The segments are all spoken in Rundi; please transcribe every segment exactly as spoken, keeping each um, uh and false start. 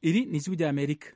Iri ni Ijwi ry'Amerika.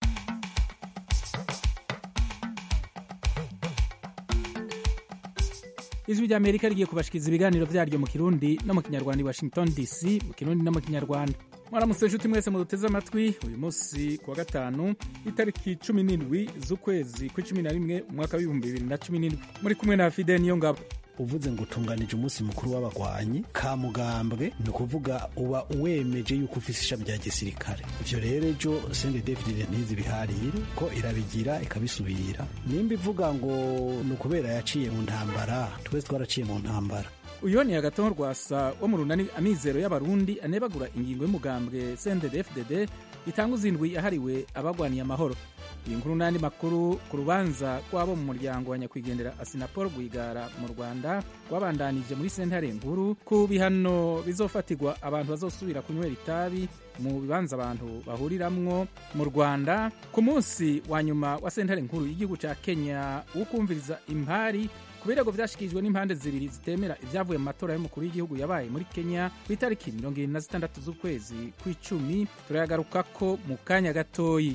Ijwi ry'Amerika rigiye kubashikiriza ibiganiro vyaryo mu Kirundi no mu Kinyarwanda i Washington D C, mu Kirundi no mu Kinyarwanda. Mwaramutse nshuti mwese muduteze amatwi, uyu munsi kuwa gatanu itariki cumi n'indwi z'ukwezi kw'icumi na rimwe umwaka w'ibihumbi bibiri na cumi n'indwi. Muri kumwe na Fidel Niyongabo. Uvuze ngo utunganije umunsi mukuru w'abagwanyi ka Mugambwe, ni ukuvuga uba uwemeje yuko ufise ishami rya gisirikare. Ivyo rero ejo Sende David ntizi biharire ko irabigira ikabisubira. Nimba ivuga ngo ni ukubera yaciye mu ntambara, twese twaraciye mu ntambara. Uyo ni Agathon Rwasa wo mu runani Amizero y'Abarundi anebagura ingingo y'umugambwe C N D D F D D itanguza indwi yahariwe abagwaniye amahoro. Iyi nkuru n'andi makuru ku rubanza rw'abo mu muryango wa nyakwigendera Assinapol Rwigara mu Rwanda rwabandanije muri sentare nkuru ku bihano bizofatirwa abantu bazosubira kunywera itabi mu bibanza abantu bahuriramwo mu Rwanda ku munsi wa nyuma wa sentare nkuru y'igihugu ca Kenya wo kumviriza impari ku birego vyashikijwe n'impande zibiri zitemera ivyavuye mu matora y'umukuru w'igihugu yabaye muri Kenya ku itariki mirongo irindwi na zitandatu z'ukwezi kw'icumi. Turayagarukako mu kanya gatoyi.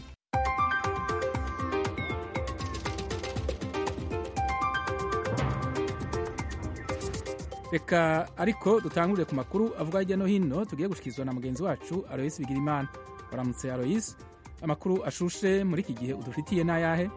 Reka ariko dutangurire ku makuru avuga hirya no hino tugiye gushikizwa na mugenzi wacu Alois Bigirimana. Waramutse Alois, amakuru ashushe muri iki gihe udufitiye n'ayahe?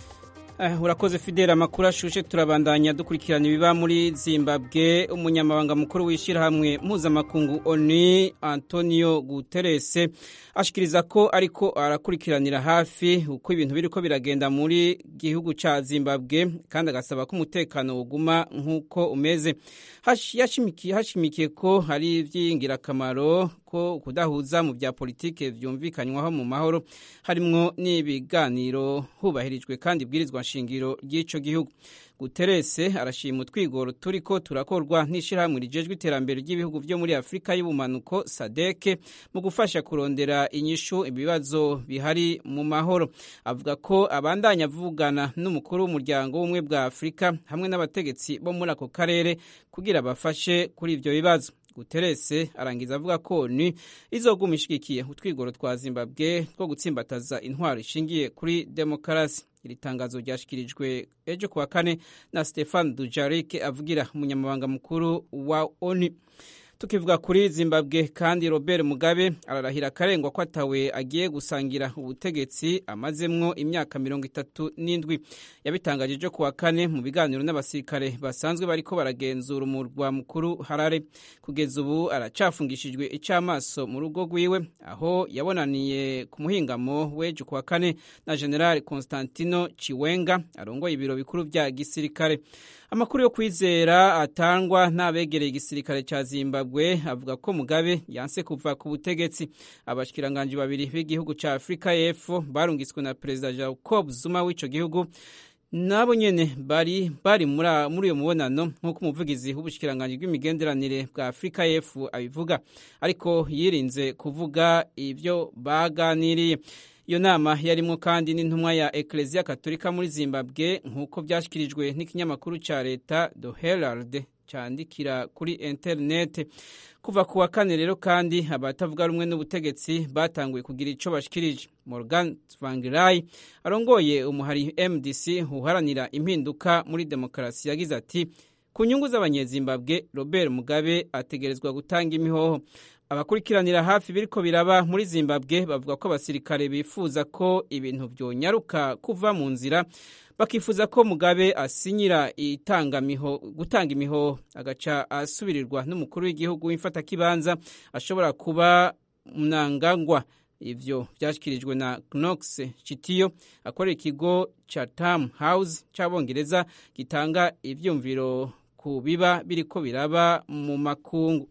Uh, urakoze Fidel, amakuru ashushe turabandanya dukurikirana ibiba muri Zimbabwe. Umunyamabanga mukuru w'ishirahamwe mpuzamakungu O N U Antonio Guterres ashikiriza ko ariko arakurikiranira hafi uko ibintu biriko biragenda muri gihugu ca Zimbabwe, kandi agasaba ko umutekano uguma nk'uko umeze. Hashimikiye hashimikiye ko hari ivy'ingirakamaro ko kudahuza mu bya politike vyumvikanywaho mu mahoro, harimwo n'ibiganiro hubahirijwe kandi bwirizwa nshingiro ry'ico gihugu. Guterres arashima utwigoro turiko turakorwa n'ishirahamwe rijejwe iterambere ry'ibihugu vyo muri Afrika y'ubumanuko S A D C mu gufasha kurondera inyishu ibibazo bihari mu mahoro. Avuga ko abandanya avugana n'umukuru w'umuryango w'ubumwe bwa Afrika hamwe n'abategetsi bo muri ako karere kugira bafashe kuri ivyo bibazo. Guterres arangiza avuga ko ni izoguma ishigikiye utwigoro twa Zimbabwe two gutsimbataza intwaro ishingiye kuri demokarasi. Iri tangazo ryashikirijwe ejo kuwa kane na Stefan Dujarric avugira umunyamabanga mukuru wa O N U. Tukivuga kuri Zimbabwe kandi, Robert Mugabe ararahira karengwa ko atawe agiye gusangira ubutegetsi amazemwo imyaka mirongo itatu n'indwi. Yabitangaje ejo kuwa kane mu biganiro n'abasirikare basanzwe bariko baragenzura umurwa mukuru Harare. Kugeza ubu aracafungishijwe icamaso mu rugo rwiwe, aho yabonaniye ku muhingamo w'ejo kuwa kane na General Constantino Chiwenga arongoye ibiro bikuru vya gisirikare. Amakuru yo kwizera atangwa n'abegereye igisirikare ca Zimbabwe avuga ko Mugabe yanse kuva ku butegetsi. Abashikiranganje babiri b'igihugu ca Afrika y'Epfo barungiswe na President Jacob Zuma w'ico gihugu nabo nyene bari bari muri muri uyo mubonano, nk'uko umuvugizi w'ubushikiranganje bw'imigenderanire bwa Afrika y'Epfo abivuga, ariko yirinze kuvuga ivyo baganiriye. Iyo nama yarimwo kandi n'intumwa ya Ecclesia Katolika muri Zimbabwe, nk'uko vyashikirijwe n'ikinyamakuru ca leta The Herald candikira kuri internet. Kuva kuwa kane rero kandi abatavuga rumwe n'ubutegetsi batanguye kugira ico bashikirije. Morgan Tsvangirai arongoye umuhari M D C uharanira impinduka muri demokarasi yagize ati ku nyungu z'abanyezimbabwe Robert Mugabe ategerezwa gutanga imihoho. Abakurikiranira hafi biriko biraba muri Zimbabwe bavuga ko abasirikare bifuza ko ibintu vyonyaruka kuva mu nzira, bakifuza ko Mugabe asinyira itangamiho gutanga imiho agaca asubirirwa n'umukuru w'igihugu w'imfatakibanza ashobora kuba Mnangagwa. Ivyo vyashikirijwe na Knox Chitiyo akorera ikigo Chatham House c'Abongereza gitanga ivyumviro ku biba biriko biraba mu makungu.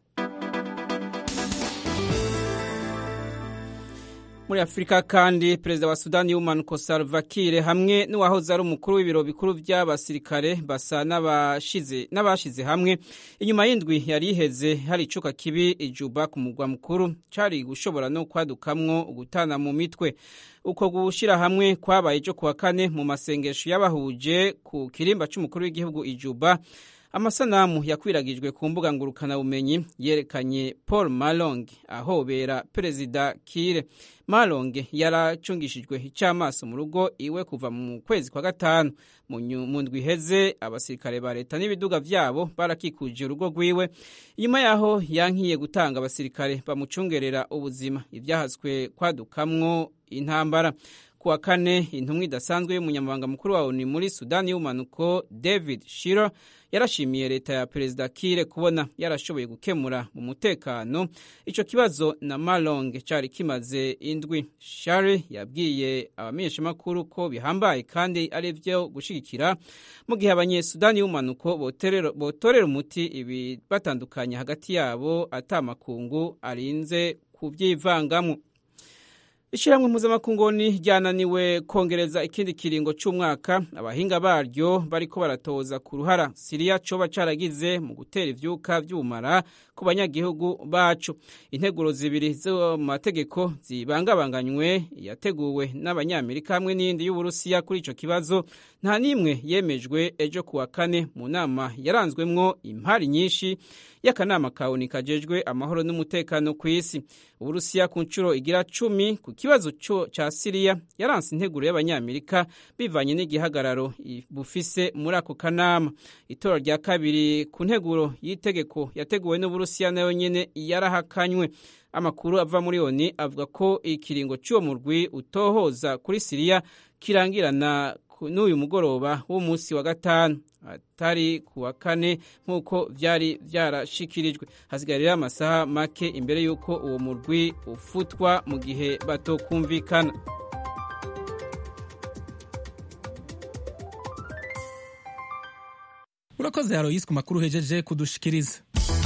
Muri Afrika kandi, Perezida wa Sudani y'ubumanuko Salva Kiir hamwe n'uwahoze ari umukuru w'ibiro bikuru vy'abasirikare basa n'abashize n'abashize hamwe inyuma y'indwi yari iheze hari icuka kibi ijuba ku mugwa mukuru cari gushobora no kwadukamwo ugutana mu mitwe. Uko gushira hamwe kwabaye ejo kuwa kane mu masengesho y'abahuje ku kirimba c'umukuru w'igihugu ijuba, amasanamu yakwiragijwe ku mbuga ngurukanabumenyi yerekanye Paul Malong ahobera perezida Kiir. Malong yaracungishijwe icamaso mu rugo iwe kuva mu kwezi kwa gatanu. Mu ndwi iheze abasirikare ba leta n'ibiduga vyabo barakikuje urugo rwiwe, inyuma yaho yankiye gutanga abasirikare bamucungerera ubuzima, ivyahaswe kwadukamwo intambara. Kuwa kane intumwa idasanzwe y'umunyamabanga mukuru wa O N U muri Sudani y'ubumanuko David Shiro yarashimiye leta ya perezida Kiir kubona yarashoboye gukemura mu mutekano ico kibazo na Malong cari kimaze indwi. Shari yabwiye abamenyeshamakuru ko bihambaye kandi ari vyo gushigikira mu gihe abanyesudani y'ubumanuko botorera umuti ibi batandukanye hagati yabo atamakungu arinze kuvyivangamwo. Ishiramwe mpuzamakungu ryananiwe kongereza ikindi kiringo c'umwaka. Abahinga baryo bariko baratoza ku ruhara Syria coba caragize mu gutera ivyuka vy'ubumara ku banyagihugu bacu. Integuro zibiri zo mu mategeko zibangabanganywe yateguwe n'Abanyamerika hamwe n'indi y'Uburusiya kuri ico kibazo nta nimwe yemejwe ejo kuwa kane mu nama yaranzwemwo impari nyinshi y'akanama ka O N U kajejwe amahoro n'umutekano ku isi. Uburusiya ku ncuro igira cumi ku kibazo ca Syria yaranse integuro y'Abanyamerika bivanye n'igihagararo bufise muri ako kanama. Itora rya kabiri ku nteguro y'itegeko yateguwe n'Uburusiya nayo nyene yarahakanywe. Amakuru ava muri O N U avuga ko ikiringo cy'uwo murwi utohoza kuri Syria kirangirana n'uyu mugoroba w'umunsi wa gatanu atari kuwa kane nk'uko vyari vyarashikirijwe. Hasigarira amasaha make imbere y'uko uwo murwi ufutwa mu gihe batokumvikana. Urakoze Aloysi ku makuru hejeje kudushikiriza.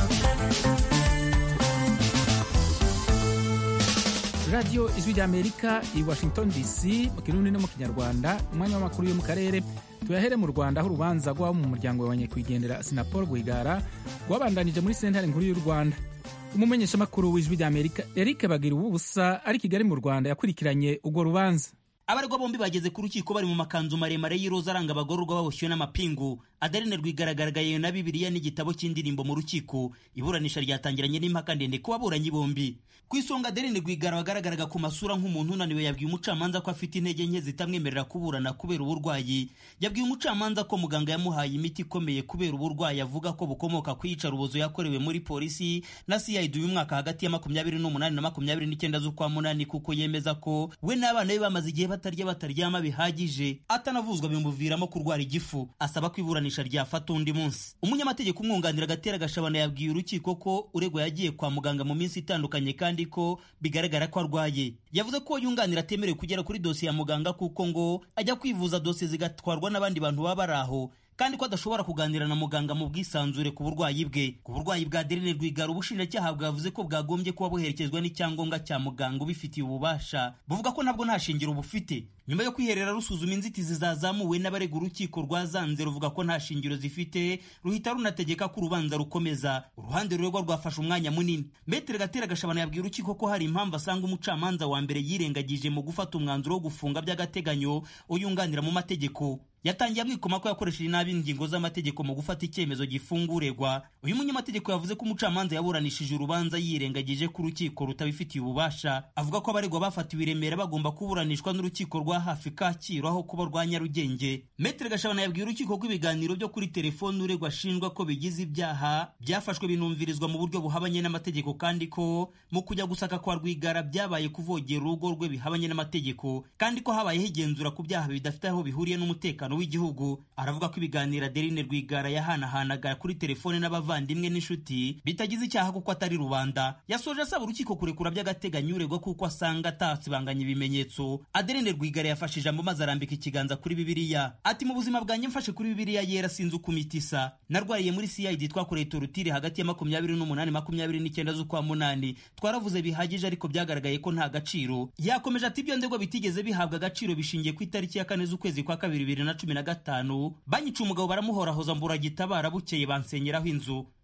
Radio Ijwi ry'Amerika i Washington D C mu Kirundi no mu Kinyarwanda. Umwanya w'amakuru yo mu karere tuyahere mu Rwanda aho urubanza rw'abo mu muryango w'abanyakwigendera Sinapol Rwigara rwabandanije muri sentare nkuru y'u Rwanda. Umumenyeshamakuru w'Ijwi ry'Amerika Eric Bagiruwubusa ari Kigali mu Rwanda yakurikiranye urwo rubanza. Abaregwa bombi bageze ku rukiko bari mu makanzu maremare y'iroza aranga abagororwa baboshye n'amapingu. Adeline Rwigaragaye na Bibiliya n'igitabo cy'indirimbo mu rukiko. Iburanisha ryatangiranye n'impaka ndende ku baburanyi bombi. Ku isonga Adeline Rwigara wagaragaraga ku masura nk'umuntu unaniwe yabwiye umucamanza ko afite intege nke zitamwemerera kuburana kubera uburwayi. Yabwiye umucamanza ko muganga yamuhaye imiti ikomeye kubera uburwayi avuga ko bukomoka ku iyicarubozo yakorewe muri polisi na C I D uyu mwaka hagati ya makumyabiri n'umunani na makumyabiri n'icyenda z'ukwa munani, kuko yemeza ko we n'abana be bamaze igihe batarya bataryama bihagije, atanavuzwa bimuviramo kurwara igifu. Asaba ko iburanisha ryafata undi munsi. Umunyamategeko umwunganira Gatera Gashabana yabwiye urukiko ko uregwa yagiye kwa muganga mu minsi itandukanye kandi ko bigaragara ko arwaye. Yavuze ko yunganira atemerewe kugera kuri dosiye ya muganga kuko ngo ajya kwivuza dosiye zigatwarwa n'abandi bantu baba baraho, kandi ko adashobora kuganira na muganga mu bwisanzure ku burwayi bwe. Ku burwayi bwa Adeline Rwigara ubushinjacyaha bwavuze ko bwagombye kuba buherekezwa n'icyangombwa cya muganga ubifitiye ububasha. Buvuga ko ntabwo nta shingiro bufite. Nyuma yo kwiherera rusuzuma inzitizi zazamuwe n'abarega urukiko rwazanze ruvuga ko nta shingiro zifite, ruhita runategeka ko urubanza rukomeza. Uruhande ruregwa rwafashe umwanya munini. Maître Gatera Gashabana yabwiye urukiko ko hari impamvu asanga umucamanza wa mbere yirengagije mu gufata umwanzuro wo gufunga by'agateganyo uyunganira mu mategeko. Yatangiye abwikoma ko yakoresheje nabi ingingo z'amategeko mu gufata icyemezo gifunguregwa. Uyu munyamategeko yavuze ko umucamanza yaburanishije urubanza yirengagije ko urukiko rutabifitiye ububasha. Avuga ko abaregwa bafatiwe i Remera bagomba kuburanishwa n'urukiko rwa hafi Kacyiru aho kuba rwa Nyarugenge. Maître Gashabana yabwiye urukiko ko ibiganiro byo kuri telefone uregwa ashinjwa ko bigize ibyaha byafashwe binumvirizwa mu buryo buhabanye n'amategeko, kandi ko mu kujya gusaka kwa Rwigara byabaye kuvogera urugo rwe bihabanye n'amategeko, kandi ko habayeho igenzura ku byaha bidafite aho bihuriye n'umutekano w'igihugu. Aravuga ko ibiganiro Adeline Rwigara yahanahanaga kuri telefone n'abavandimwe n'inshuti bitagize icyaha kuko atari rubanda. Yasoje asaba urukiko kurekura by'agateganyo uregwa kuko asanga atatsibanganya ibimenyetso. Adeline Rwigara yafashe ijambo maze arambika ikiganza kuri Bibiliya. Ati mu buzima bwanjye mfashe kuri Bibiliya yera sinzi uko imitisa. Narwariye muri C I D twakoreye torutire hagati ya makumyabiri n'umunani makumyabiri n'icyenda z'ukwa munani. Twaravuze bihagije ariko byagaragaye ko nta gaciro. Yakomeje ati ibyo ndego bitigeze bihabwa agaciro bishingiye ku itariki ya kane z'ukwezi kwa kabiri bibiri na cumi na gatanu. Banyica umugabo baramuhorahoza mbura gitabara bukeye bansenyeraho inzu.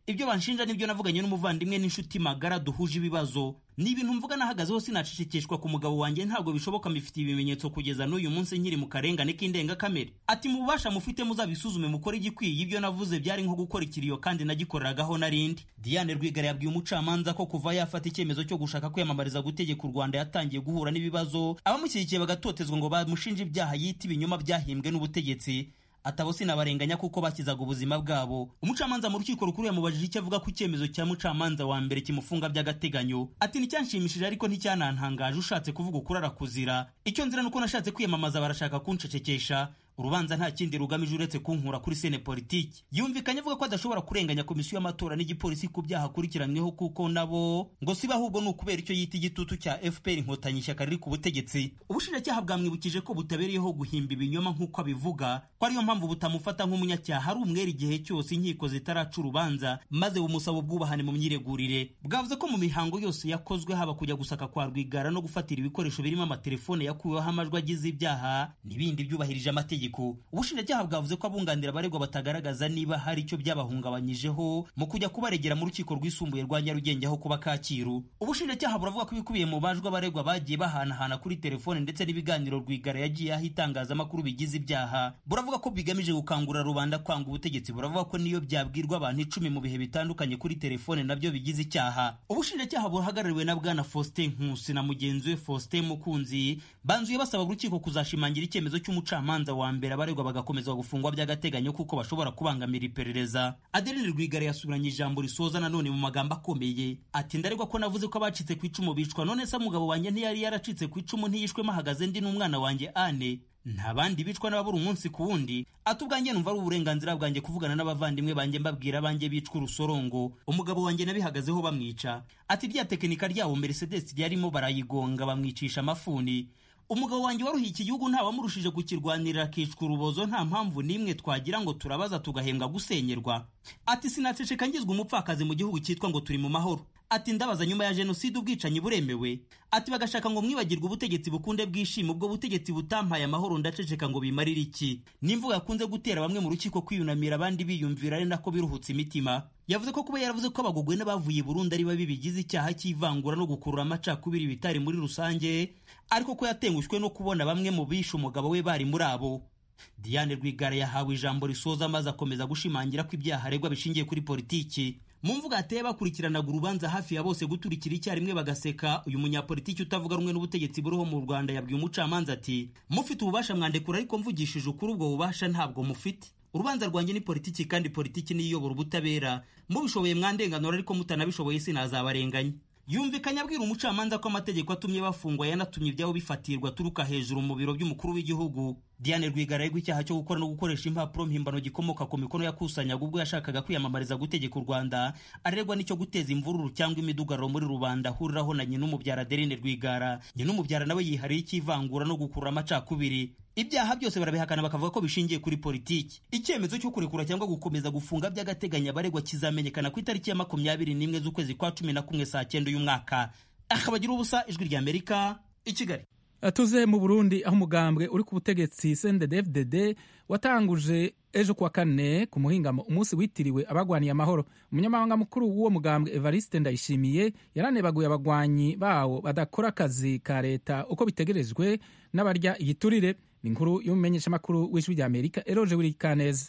ibyo banshinja nibyo navuganye n'umuvandimwe n'inshuti magara duhuje ibibazo, ni ibintu mvuga nahagazeho sinacecekeshwa ku mugabo wanjye, ntabwo bishoboka mbifitiye ibimenyetso kugeza n'uyu munsi nkiri mu karengane k'indengakamere. Ati mu bubasha mufite muzabisuzume mukore igikwiye, ibyo navuze byari nko gukora ikiriyo kandi nagikoreragaho narindi. Diane Rwigara yabwiye umucamanza ko kuva yafata icyemezo cyo gushaka kwiyamamariza gutegeka u Rwanda yatangiye guhura n'ibibazo, abamushyigikiye bagatotezwa ngo bamushinje ibyaha yita ibinyoma byahimbwe n'ubutegetsi. Atabo sinabarenganya kuko bakizaga ubuzima bwabo. Umucamanza mu rukiko rukuru yamubajije icyo avuga ku cyemezo cya mucamanza wa mbere kimufunga by'agateganyo. Ati nicyanshimishije ariko nticyanantangaje, ushatse kuvuga ukurara kuzira. Icyo nzira nuko nashatse kwiyamamaza barashaka kunshecekesha. Urubanza nta kindi rugamije uretse kunkura kuri sene politiki. Yumvikanye avuga ko adashobora kurenganya komisiyo y'amatora n'igipolisi ku byaha akurikiranyweho kuko nabo ngo siba ahubwo ni ukubera icyo yita igitutu cya F P R inkotanyi ishyaka riri ku butegetsi. Ubushinjacyaha bwamwibukije ko butabereyeho guhimba ibinyoma nk'uko abivuga, ko ariyo mpamvu butamufata nk'umunyacyaha ari umwere igihe cyose inkiko zitaraca urubanza, maze bumusaba ubwubahane mu myiregurire. Bwavuze ko mu mihango yose yakozwe, haba kujya gusaka kwa Rwigara no gufatira ibikoresho birimo amatelefone yakuweho amajwi agize ibyaha n'ibindi byubahirije amategeko. Ubushinjacyaha bwavuze ko abunganira abaregwa batagaragaza niba hari icyo byabahungabanyijeho mu kujya kubaregera mu rukiko rwisumbuye rwa Nyarugenge aho kuba Kacyiru. Ubushinjacyaha buravuga ko ibikubiye mu bajwi abaregwa bagiye bahanahana kuri telefone ndetse n'ibiganiro Rwigara yagiye aho itangazamakuru bigize ibyaha. Buravuga ko bigamije gukangura rubanda kwanga ubutegetsi. Buravuga ko niyo byabwirwa abantu icumi mu bihe bitandukanye kuri telefone nabyo bigize icyaha. Ubushinjacyaha buhagarariwe na Bwana Faustin Nkusi na mugenzi we Faustin Mukunzi banzuye basaba urukiko kuzashimangira icyemezo cy'umucamanza wa mbere abaregwa bagakomeza gufungwa by'agateganyo kuko bashobora kubangamira iperereza. Adeline Rwigara yasubiranye ijambo risoza nanone mu magambo akomeye. Ati ndaregwa ko navuze ko abacitse ku icumu bicwa, none se umugabo wanjye ntiyari yaracitse ku icumu ntiyishwemo ahagaze ndi n'umwana wanjye Ane? Nta bandi bicwa n'ababura umunsi ku wundi. Ati ubwanjye numva ari uburenganzira bwanjye kuvugana n'abavandimwe banjye mbabwira banjye bicwa urusorongo, umugabo wanjye nabihagazeho bamwica. Ati rya tekinika ryabo Mercedes yarimo barayigonga bamwicisha amafuni. Umugabo wanjye waruhiye iki gihugu nta wamurushije kukirwanirira akicwa urubozo, nta mpamvu n'imwe twagira ngo turabaza tugahembwa gusenyerwa. Ati sinaceceka ngizwe umupfakazi mu gihugu cyitwa ngo turi mu mahoro. Ati ndabaza nyuma ya jenoside ubwicanyi buremewe? Ati bagashaka ngo mwibagirwe ubutegetsi bukunde bwishima, ubwo butegetsi butampaye amahoro ndaceceka ngo bimarire iki? Nimvuga yakunze gutera bamwe mu rukiko kwiyunamira abandi biyumvira ari nako biruhutse imitima. Yavuze ko kuba yaravuze ko abagogwe n'abavuye Burundi ari babi bigize icyaha cy'ivangura no gukurura amacakubiri bitari muri rusange, ariko ko yatengushwe no kubona bamwe mu bishe umugabo we bari muri abo. Diane Rwigara yahawe ijambo risoza maze akomeza gushimangira ko ibyaha aregwa bishingiye kuri politiki. Mu mvuga ateye bakurikiranaga urubanza hafi ya bose guturikira icyarimwe bagaseka, uyu munyapolitiki utavuga rumwe n'ubutegetsi buriho mu Rwanda yabwiye umucamanza ati mufite ububasha mwandekura, ariko mvugishije ukuri ubwo bubasha ntabwo mufite. Urubanza rwanjye ni politiki kandi politiki niyo iyobora ubutabera. Mubishoboye mwandenganura, ariko mutanabishoboye sinazabarenganya. Yumvikanye abwira umucamanza ko amategeko atumye bafungwa yanatumye ibyabo bifatirwa turuka hejuru mu biro by'umukuru w'igihugu. Diane Rwigara yegwa icyaha cyo gukora no gukoresha impapuro mpimbano gikomoka ku mikono yakusanyaga ubwo yashakaga kwiyamamariza gutegeka u Rwanda. Aregwa n'icyo guteza imvururu cyangwa imidugararo muri rubanda ahuriraho na nyina umubyara Adeline Rwigara. Nyina umubyara nawe yihariye ikivangura no gukurura amacakubiri. Ibyaha byose barabihakana bakavuga ko bishingiye kuri politiki. Icyemezo cyo kurekura cyangwa gukomeza gufunga by'agateganyo abaregwa kizamenyekana ku itariki ya makumyabiri n'imwe z'ukwezi kwa cumi na kumwe saa cyenda uyu mwaka. Akabagira ubusa, Ijwi rya Amerika, i Kigali. Tuze mu Burundi aho umugambwe uri ku butegetsi C N D D F D D watanguje ejo kuwa kane ku muhingamo umunsi witiriwe abagwaniye amahoro. Umunyamabanga mukuru w'uwo mugambwe Evariste Ndayishimiye yaranebaguye abagwanyi bawo badakora akazi ka leta uko bitegerejwe n'abarya igiturire. Ni inkuru y'umumenyeshamakuru w'Ijwi rya Amerika Eroje Wirikaneza.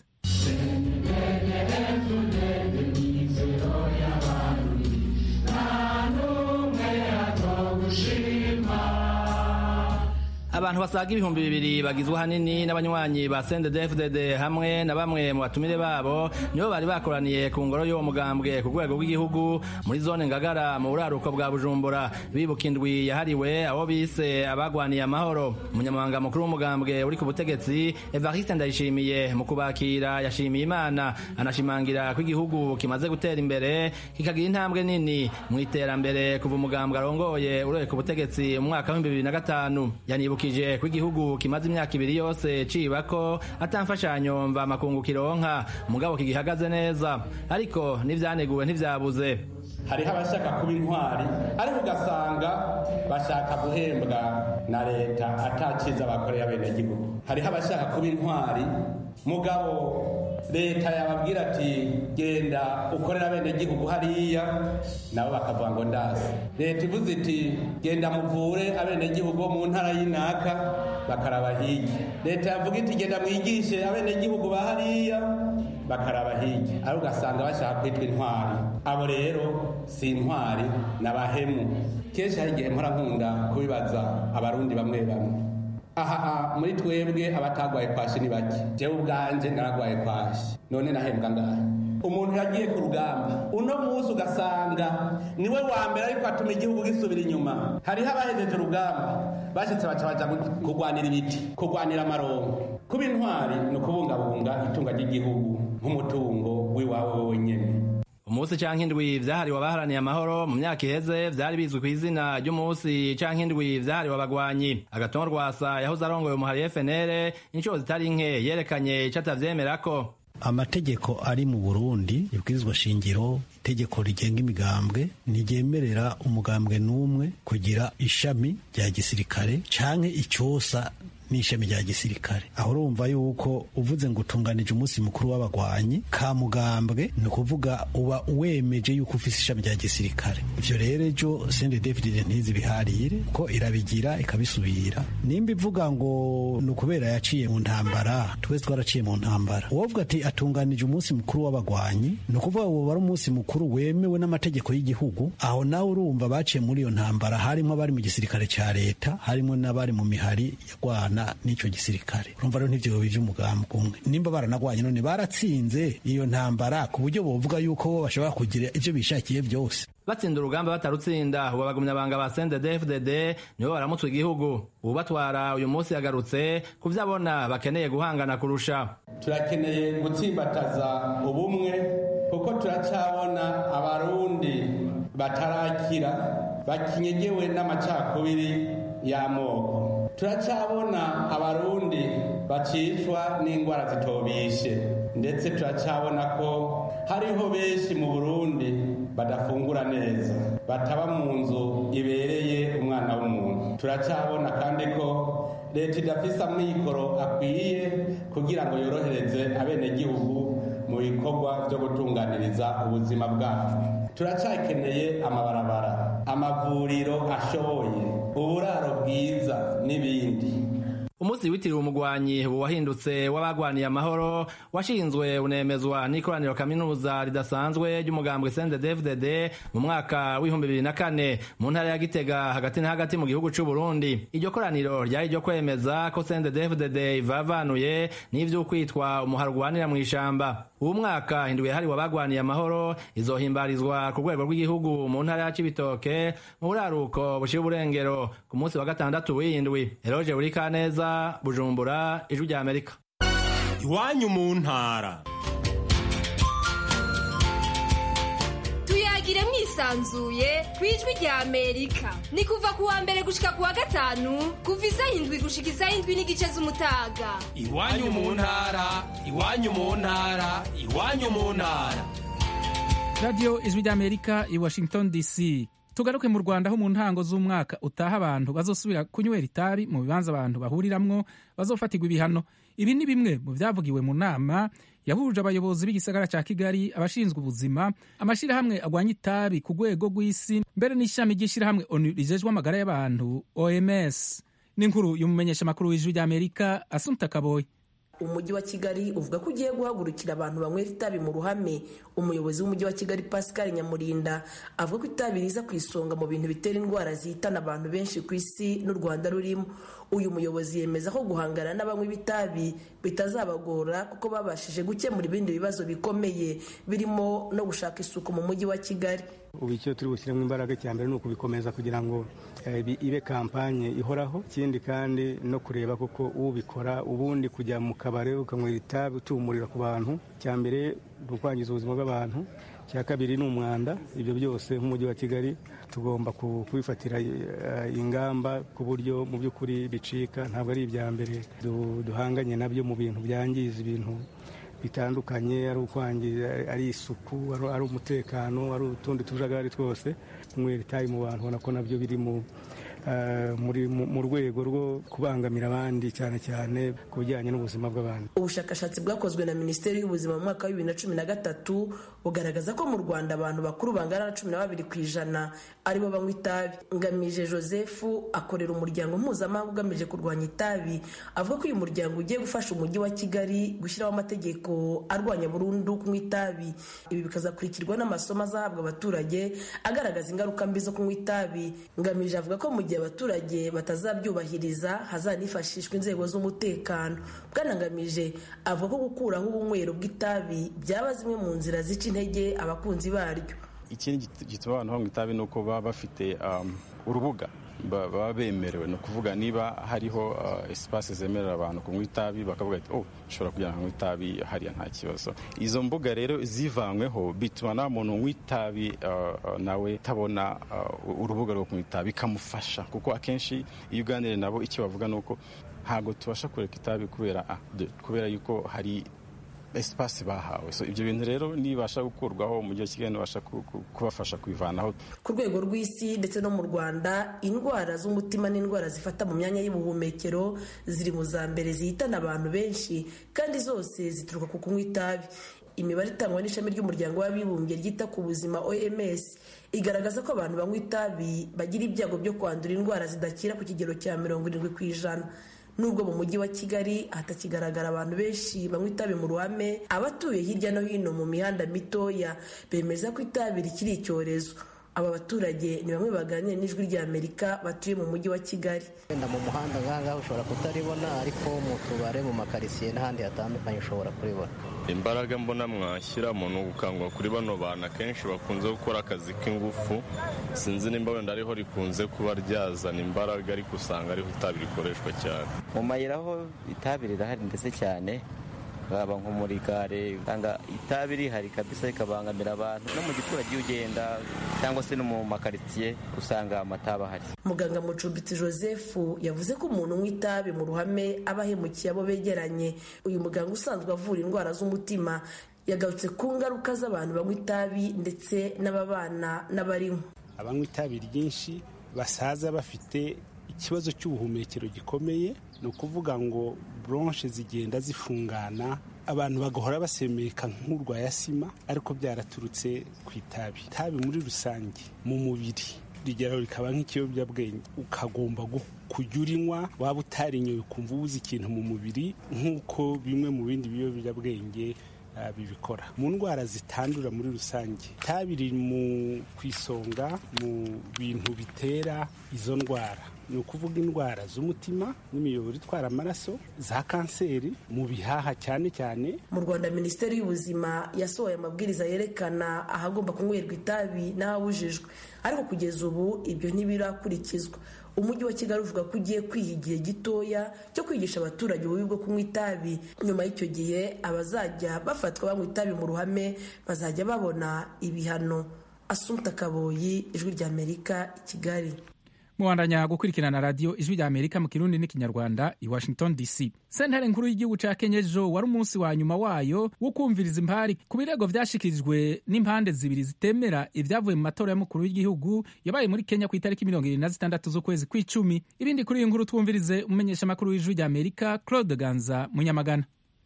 Abantu basaga ibihumbi bibiri bagizwe hanini n'abanywanyi ba C N D D F D D hamwe na bamwe mu batumire babo nibo bari bakoraniye ku ngoro y'uwo mugambwe ku rwego rw'igihugu muri zone Ngagara mu buraruko bwa Bujumbura, bibuka indwi yahariwe abo bise abagwaniye amahoro. Umunyamabanga mukuru w'umugambwe uri ku butegetsi Evariste Ndayishimiye mu kubakira yashimiye Imana, anashimangira ko igihugu kimaze gutera imbere kikagira intambwe nini mu iterambere kuva umugambwe arongoye ureye ku butegetsi mu mwaka wa bibiri na gatanu. Yanibuka kije ku igihugu kimaze imyaka ibiri yose ciba ko atamfashanyo mva makungu kironka mugabo kigihagaze neza, ariko n'ivyaneguwe ntivyabuze. Hariho abashaka kuba intwari ariko ugasanga bashaka guhembwa na leta ataciza bakorera bene gihugu. Hariho abashaka kuba intwari mugabo leta yababwira ati genda ukorera bene gihugu hariya nabo bakavuga ngo ndazi. Leta ivuze iti genda muvure abene gihugu mu ntara y'inaka bakaraba hirya. Leta yavuga iti genda mwigishe abene gihugu ba hariya bakaraba hirya. Ari ugasanga bashaka kwitwa intwari. Abo rero si intwari n'abahemu. Kenshi hari igihe mpora nkunda kubibaza abarundi bamwe bamwe. Aha muri twebwe abatagwaye kwashi ni bake. Jewe ubwanje naragwaye kwashi. None nahembwa ngahe? Umuntu yagiye ku rugamba uno munsi ugasanga niwe wa mbere ariko atuma igihugu gisubira inyuma. Hariho abahejeje urugamba bashitse baca baja kugwanira ibiti, kugwanira amarongo. Kuba intwari ni ukubungabunga itunga ry'igihugu nk'umutungo w'iwawe wenyene. Umunsi canke indwi vyahariwe abaharaniye amahoro mu myaka iheze vyari bizwi ku izina ry'umunsi canke indwi vyahariwe abagwanyi. Agathon Rwasa yahoze arongoye umuhari F N L inshuro zitari nke yerekanye ico atavyemerako. Amategeko ari mu Burundi ibwirizwa shingiro, itegeko rigenga imigambwe ntiryemerera umugambwe n'umwe kugira ishami rya gisirikare canke icyosa n'ishami rya gisirikare. Aho urumva yuko uvuze ngo utunganije umunsi mukuru w'abagwanyi ka mugambwe ni ukuvuga uba uwemeje yuko ufise ishami rya gisirikare. Ivyo rero ejo C N D D F D D ntizi biharire ko irabigira ikabisubira. Nimba ivuga ngo ni ukubera yaciye mu ntambara, twese twaraciye mu ntambara. Uwovuga ati atunganije umunsi mukuru w'abagwanyi ni ukuvuga uwo wari umunsi mukuru wemewe n'amategeko y'igihugu. Aho nawe urumva baciye muri iyo ntambara harimo abari mu gisirikare ca leta, harimo n'abari mu mihari yagwana n'icyo gisirikare. Urumva rero ntivyo bije umugambi umwe. Nimba baranagwanye none baratsinze iyo ntambara ku buryo bovuga yuko bo bashobora kugira ivyo bishakiye vyose. Batsinda urugamba batarutsinda ubu abagumyabanga ba C N D D F D D nibo baramutse igihugu. Ubatwara uyu munsi yagarutse ku vyo abona bakeneye guhangana kurusha. Turakeneye gutsimbataza ubumwe kuko turacabona abarundi batarakira bakinyegewe n'amacakubiri y'amoko. Turacabona abarundi bacicwa n'indwara zitobishe, ndetse turacabona ko hariho benshi mu Burundi badafungura neza, bataba mu nzu ibereye umwana w'umuntu. Turacabona kandi ko leta idafise amikoro akwiye kugira ngo yorohereze abenegihugu mu bikorwa byo gutunganiriza ubuzima bwabo. Turacakeneye amabarabara, amavuriro ashoboye, uburaro bwiza n'ibindi. Umunsi witiriwe umugwanyi ubu wahindutse w'abagwaniye amahoro washinzwe unemezwa n'ikoraniro kaminuza ridasanzwe ry'umugambwe C N D D F D D mu mwaka w'ibihumbi bibiri na kane mu ntara ya Gitega hagati na hagati mu gihugu c'u Burundi. Iryo koraniro ryari ryo kwemeza ko C N D D F D D ivavanuye n'ivyo kwitwa umuharugwanira mu ishamba. Uwo mwaka hindwi yahariwe abagwaniye amahoro izohimbarizwa ku rwego rw'igihugu mu ntara ya Cibitoke mu buraruko bushira uburengero ku munsi wa gatandatu w'indwi. Eroje Urikaneza, Bujumbura, Ijwi rya Amerika. Iwanyu mu ntara. Tuyagire mwisanzuye kwijwi rya Amerika. Ni kuva kuwa mbere gushika kuwa gatanu, kuva isaha indwi gushika isaha indwi n'igice z'umutaga. Iwanyu mu ntara, iwanyu mu ntara, iwanyu mu ntara. Radio Ijwi rya Amerika i Washington D C. Tugaruke mu Rwanda aho mu ntango z'umwaka utaha abantu bazosubira kunywera itabi mu bibanza abantu bahuriramwo bazofatirwa ibihano. Ibi ni bimwe mu vyavugiwe mu nama yahuje abayobozi b'igisagara ca Kigali, abashinzwe ubuzima, amashirahamwe agwanya itabi ku rwego rw'isi, mbere n'ishami ry'ishirahamwe O N U rijejwe amagara y'abantu O M S. N'inkuru y'umumenyesha makuru w'Ijwi rya Amerika Assumpta Kaboyi. Umujyi wa Kigali uvuga ko ugiye guhagurukira abantu banywera itabi mu ruhame. Umuyobozi w'umujyi wa Kigali Pascal Nyamurinda avuga ko itabi riza ku isonga mu bintu bitera indwara zihitana abantu benshi ku isi n'u Rwanda rurimo. Uyu muyobozi yemeza ko guhangana n'abanywi b'itabi bitazabagora kuko babashije gukemura ibindi bibazo bikomeye birimo no gushaka isuku mu mujyi wa Kigali. Ubu icyo turi bushyiremo imbaraga cya mbere ni ukubikomeza kugira ngo ibe kampanye ihoraho, ikindi kandi no kureba koko ubikora ubundi kujya mu kabare ukanywera itabi utumurira ku bantu. Cya mbere ni ukwangiza ubuzima bw'abantu, cya kabiri ni umwanda. Ibyo byose nk'umujyi wa Kigali tugomba kubifatira ingamba ku buryo mu by'ukuri bicika. Ntabwo ari ibya mbere duhanganye nabyo mu bintu byangiza ibintu bitandukanye, ari ukwangiza, ari isuku, ari umutekano, ari utundi tujagari twose. Kunywera itabi mu bantu ubona ko nabyo biri mu uh, muri mu rwego rwo kubangamira abandi cyane cyane ku bijyanye n'ubuzima bw'abantu. Ubushakashatsi bwakozwe na Minisiteri y'Ubuzima mu mwaka wa bibiri na cumi na gatatu bugaragaza ko mu Rwanda abantu bakuru bangana na cumi na babiri ku ijana aribo banywa itabi. Ngamije Joseph akorera umuryango mpuzamahanga ugamije kurwanya itabi, avuga ko uyu muryango ugiye gufasha umujyi wa Kigali gushyiraho amategeko arwanya burundu kunywa itabi. Ibi bikazakurikirwa n'amasomo azahabwa abaturage agaragaza ingaruka mbi zo kunywa itabi. Ngamije avuga ko mu gihe abaturage batazabyubahiriza hazanifashishwa inzego z'umutekano. Bwana Ngamije avuga ko gukuraho ubunywero bw'itabi byaba zimwe mu nzira zica intege abakunzi baryo. Ikindi gituma abantu banywa itabi ni uko baba bafite um, urubuga baba bemerewe, ni ukuvuga niba hariho uh, espace zemerera abantu kunywa itabi bakavuga ati oh ushobora kujya kunywa itabi hariya nta kibazo. Izo mbuga rero zivanyweho bituma nta muntu unywa itabi uh, nawe tabona uh, urubuga rwo kunywa itabi kamufasha, kuko akenshi iyo uganire nabo icyo bavuga nuko ntago tubasha kureka itabi kubera ah, kubera yuko hari espace bahawe. So ibyo bintu rero nibasha gukurwaho mu gihe Kigali nibasha kubafasha kwivanaho. Ku rwego rw'isi ndetse no mu Rwanda, indwara z'umutima n'indwara zifata mu myanya y'ubuhumekero ziri mu za mbere zihitana abantu benshi, kandi zose zituruka ku kunywa itabi. Imibare itangwa n'ishami ry'umuryango w'abibumbye ryita ku buzima O M S igaragaza ko abantu banywa itabi bagira ibyago byo kwandura indwara zidakira ku kigero cya mirongo irindwi ku ijana. Nubwo mu mujyi wa Kigali hatakigaragara abantu benshi banywa itabi mu ruhame, abatuye hirya no hino mu mihanda mitoya bemeza ko itabi rikiri icyorezo. Aba baturage ni bamwe baganira n'Ijwi rya Amerika batuye mu mujyi wa Kigali. Wenda mu muhanda ngaha ushobora kutaribona, ariko mu tubare mu makarisiye n'ahandi hatandukanye ushobora kuribona. Imbaraga mbona mwashyira umuntu gukangwa kuri bano bantu akenshi bakunze gukora akazi k'ingufu, sinzi nimba wenda ariho rikunze kuba ryazana imbaraga, ariko usanga ariho itabi rikoreshwa cyane. Mu mayira aho itabi rirahari ndetse cyane, baba nko muri gare usanga itabi rihari kabisa rikabangamira abantu, no mu giturage iyo ugenda cyangwa se no mu makaritiye usanga amataba ahari. Muganga Mucumbitsi Joseph yavuze ko umuntu unywa itabi mu ruhame aba ahemukiye abo begeranye. Uyu muganga usanzwe avura indwara z'umutima yagarutse ku ngaruka z'abantu banywa itabi ndetse n'ababana n'abarinywa. Abanywa itabi ryinshi basaza bafite ikibazo cy'ubuhumekero gikomeye, ni ukuvuga ngo bronche zigenda zifungana, abantu bagahora basemeka nk'urwaye asima, ariko byaraturutse ku itabi. Itabi muri rusange mu mubiri rigeraho rikaba nk'ikiyobyabwenge, ukagomba kujya urinywa, waba utarinyoye ukumva ubuze ikintu mu mubiri, nk'uko bimwe mu bindi biyobyabwenge bibikora. Mu ndwara zitandura muri rusange, itabi riri mu kwisonga mu bintu bitera izo ndwara, ni ukuvuga indwara z'umutima n'imiyoboro itwara amaraso, za kanseri mu bihaha cyane cyane. Mu Rwanda, Minisiteri y'Ubuzima yasohoye amabwiriza yerekana ahagomba kunywerwa itabi n'ahabujijwe, ariko kugeza ubu ibyo ntibirakurikizwa. Umujyi wa Kigali uvuga ko ugiye kwiha igihe gitoya cyo kwigisha abaturage ububi bwo kunywa itabi. Nyuma y'icyo gihe abazajya bafatwa banywa itabi mu ruhame bazajya babona ibihano. Assumpta Kaboyi, Ijwi rya Amerika, i Kigali. Muwandanya gukurikirana radio Ijwi rya Amerika mu Kirundi n'ikinyarwanda i Washington D C. Sentare nkuru y'igihugu ca Kenya ejo wari umunsi wa nyuma wayo wo kumviriza impari ku birego vyashikirijwe n'impande zibiri zitemera ivyavuye mu matora y'umukuru w'igihugu yabaye muri Kenya ku itariki mirongo irindwi na zitandatu z'ukwezi kw'icumi. Ibindi kuri iyi nkuru twumvirize umumenyesha makuru w'Ijwi rya Amerika Claude Ganza Munyamagana.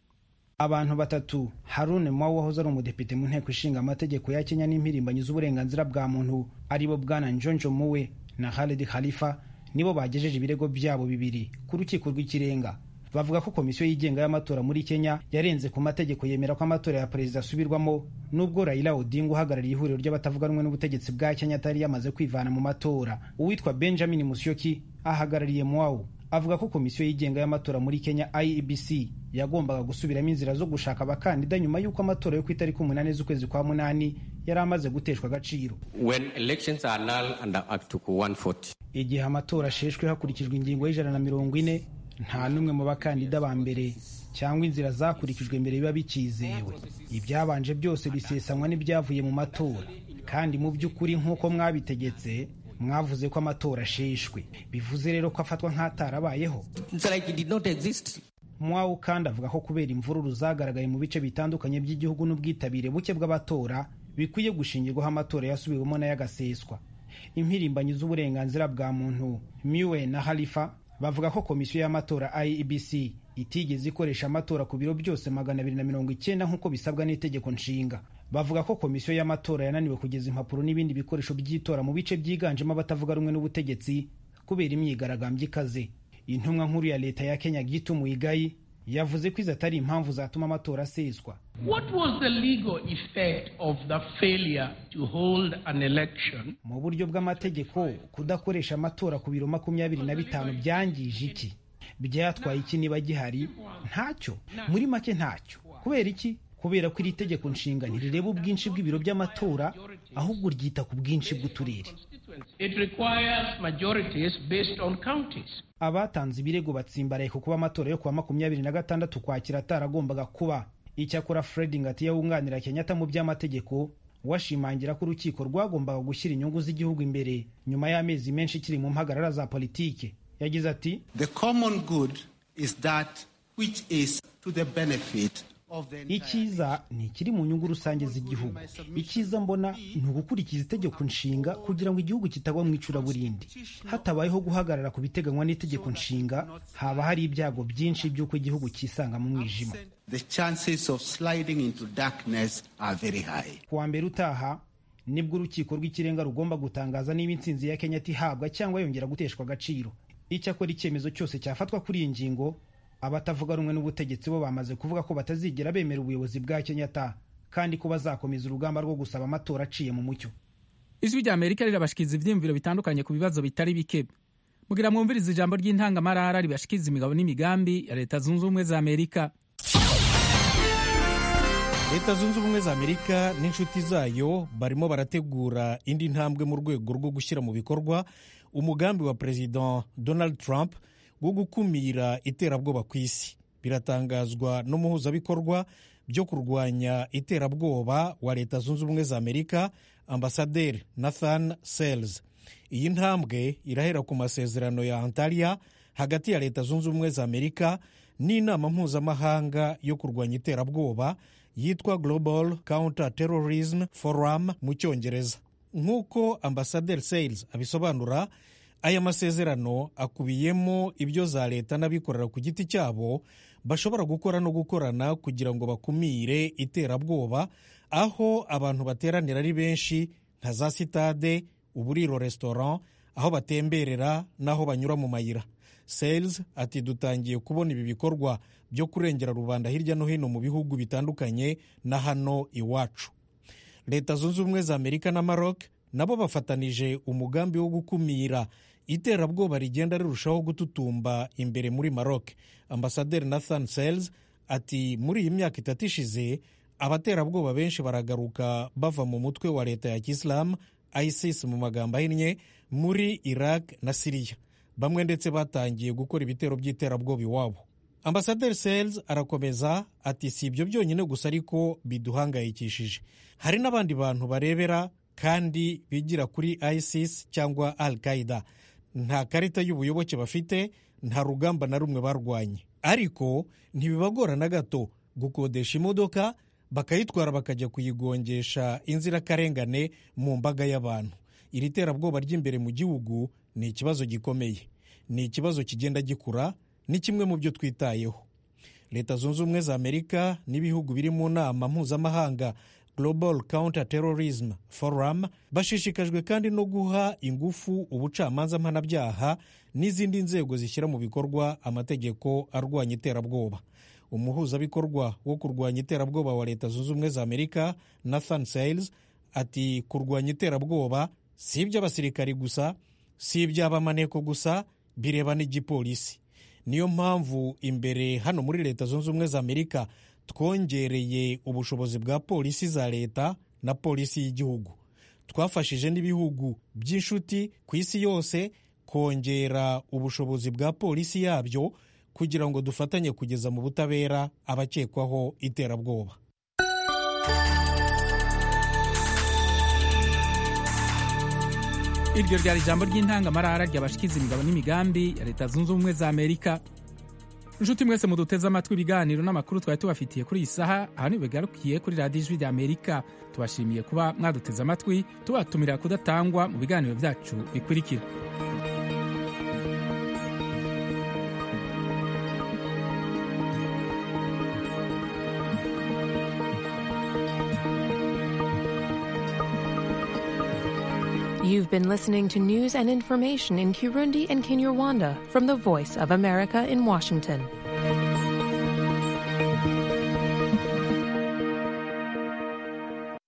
Abantu batatu, Harune Mwau wahoze ari umudepite mu nteko ishinga amategeko ya Kenya n'impirimbanyi z'uburenganzira bwa muntu, aribo bwana Njonjo Muwe na Khalid Khalifa, nibo bagejeje ibirego byabo bibiri ku rukiko rw'ikirenga. Bavuga ko komisiyo yigenga y'amatora muri Kenya yarenze ku mategeko yemera ko amatora ya perezida asubirwamo, nubwo Raila Odinga uhagarariye ihuriro ry'abatavuga rumwe n'ubutegetsi bwa Kenya atari yamaze kwivana mu matora. Uwitwa Benjamin Musyoki ahagarariye Mwau avuga ko komisiyo yigenga y'amatora muri Kenya I E B C yagombaga gusubiramo inzira zo gushaka abakandida nyuma y'uko amatora yo ku itariki umunani z'ukwezi kwa munani yari amaze guteshwa agaciro. When elections are null under Article one forty. Igihe amatora asheshwe hakurikijwe ingingo y'ijana na mirongo ine, nta n'umwe mu bakandida ba mbere cyangwa inzira zakurikijwe mbere biba bikizewe. Ibyabanje byose bisesanywa n'ibyavuye mu matora, kandi mu by'ukuri nk'uko mwabitegetse mwavuze ko amatora asheshwe, bivuze rero ko afatwa nk'atarabayeho. Mwau kandi avuga ko kubera imvururu zagaragaye mu bice bitandukanye by'igihugu n'ubwitabire buke bw'abatora bikwiye gushingirwaho amatora yasubiwemo n'ayagaseswa. impirimbanyi z'uburenganzira bwa muntu Miwe na Khalifa bavuga ko komisiyo y'amatora I E B C itigeze ikoresha amatora ku biro byose magana abiri na mirongo icyenda nk'uko bisabwa n'itegeko nshinga. Bavuga ko komisiyo y'amatora yananiwe kugeza impapuro n'ibindi bikoresho by'itora mu bice byiganjemo abatavuga rumwe n'ubutegetsi kubera imyigaragambyo ikaze. Intumwa nkuru ya leta ya Kenya Gitu Muigai yavuze ko izo atari impamvu zatuma amatora aseswa. What was the legal effect of the failure to hold an election? Mu buryo bw'amategeko kudakoresha amatora ku biro makumyabiri na bitanu byangije iki? Byatwaye iki niba gihari? Ntacyo. Muri make ntacyo. Kubera iki? Kubera ko iri tegeko nshinga ntirireba ubwinshi bw'ibiro by'amatora ahubwo ryita ku bwinshi bw'uturere. It requires majorities based on counties. Abatanze ibirego batsimbaraye ku kuba amatora yo kuwa makumyabiri na gatandatu Ukwakira ataragombaga kuba. Icyakora Fred Ngatiya wunganira Kenyatta mu by'amategeko washimangira ko urukiko rwagombaga gushyira inyungu z'igihugu imbere nyuma y'amezi menshi kiri mu mpagarara za politike. Yagize ati, The common good is that which is to the benefit. Icyiza ni ikiri mu nyungu rusange z'igihugu. Icyiza mbona ni ugukurikiza itegeko nshinga kugira ngo igihugu kitagwa mu icuraburindi. Hatabayeho guhagarara ku biteganywa n'itegeko nshinga, haba hari ibyago byinshi by'uko igihugu cyisanga mu mwijima. The chances of sliding into darkness are very high. Kuwa mbere utaha nibwo urukiko rw'ikirenga rugomba gutangaza niba intsinzi ya Kenyatta ihabwa cyangwa yongera guteshwa agaciro. Icyakora icyemezo cyose cyafatwa kuri iyi ngingo, abatavuga rumwe n'ubutegetsi bo bamaze kuvuga ko batazigera bemera ubuyobozi bwa Kenyatta kandi ko bazakomeza urugamba rwo gusaba amatora aciye mu mucyo. Ijwi rya Amerika rirabashikiza ivyiyumviro bitandukanye ku bibazo bitari bike. Mugira mwumviriza ijambo ry'intangamarara ribashikiza imigabo n'imigambi ya Leta Zunze Ubumwe za Amerika. Leta Zunze Ubumwe za Amerika n'inshuti zayo barimo barategura indi ntambwe mu rwego rwo gushyira mu bikorwa umugambi wa President Donald Trump wo gukumira iterabwoba ku isi. Biratangazwa n'umuhuzabikorwa byo kurwanya iterabwoba wa Leta Zunze Ubumwe za Amerika, Ambasaderi Nathan Sells. Iyi ntambwe irahera ku masezerano ya Antalya hagati ya Leta Zunze Ubumwe za Amerika n'inama mpuzamahanga yo kurwanya iterabwoba yitwa Global Counter Terrorism Forum mu Cyongereza. Nk'uko Ambasaderi Sells abisobanura, aya masezerano akubiyemo ibyo za leta n'abikorera ku giti cyabo bashobora gukora no gukorana kugira ngo bakumire iterabwoba aho abantu bateranira ari benshi, nka za sitade, uburiro, restaurant, aho batemberera n'aho banyura mu mayira. Sales ati dutangiye kubona ibi bikorwa byo kurengera rubanda hirya no hino mu bihugu bitandukanye na hano iwacu. Leta Zunze Ubumwe za Amerika na Maroc nabo bafatanije umugambi wo gukumira iterabwoba rigenda rirushaho gututumba imbere muri Maroc. Ambasaderi Nathan Sells ati muri iyi myaka itatu ishize abaterabwoba benshi baragaruka bava mu mutwe wa leta ya Kisilamu ISIS mu magambo ahinnye muri Iraq na Syria. Bamwe ndetse batangiye gukora ibitero by'iterabwoba iwabo. Ambasaderi Sells arakomeza ati si ibyo byonyine gusa ariko biduhangayikishije. Hari n'abandi bantu barebera kandi bigira kuri ISIS cyangwa Al-Qaeda. Nta karita y'ubuyoboke bafite, nta rugamba na rumwe barwanye, ariko ntibibagora na gato gukodesha imodoka bakayitwara bakajya kuyigongesha inzirakarengane mu mbaga y'abantu. Iri terabwoba ry'imbere mu gihugu ni ikibazo gikomeye, ni ikibazo kigenda gikura, ni kimwe mu byo twitayeho. Leta Zunze Ubumwe za Amerika n'ibihugu biri mu nama mpuzamahanga Global Counter Terrorism Forum bashishikajwe kandi no guha ingufu ubucamanza mpanabyaha n'izindi nzego zishyira mu bikorwa amategeko arwanya iterabwoba. Umuhuzabikorwa wo kurwanya iterabwoba wa Leta Zunze Ubumwe za Amerika Nathan Sells ati kurwanya iterabwoba si iby'abasirikari gusa, si iby'abamaneko gusa, bireba n'igipolisi. Niyo mpamvu imbere hano muri Leta Zunze Ubumwe za Amerika twongereye ubushobozi bwa polisi za leta na polisi y'igihugu. Twafashije n'ibihugu by'inshuti ku isi yose kongera ubushobozi bwa polisi yabyo kugira ngo dufatanye kugeza mu butabera abakekwaho iterabwoba. Iryo ryari ijambo ry'intangamarara ry'abashikiza imigabo n'imigambi ya Leta Zunze Ubumwe za Amerika. inshuti mwese muduteze amatwi ibiganiro n'amakuru twari tubafitiye kuri iyi saha aha nibigarukiye kuri radiyo ijwi ry'amerika tubashimiye kuba mwaduteze amatwi tubatumira kudatangwa mu biganiro byacu bikurikira. You've been listening to news and information in Kirundi and Kinyarwanda from the Voice of America in Washington.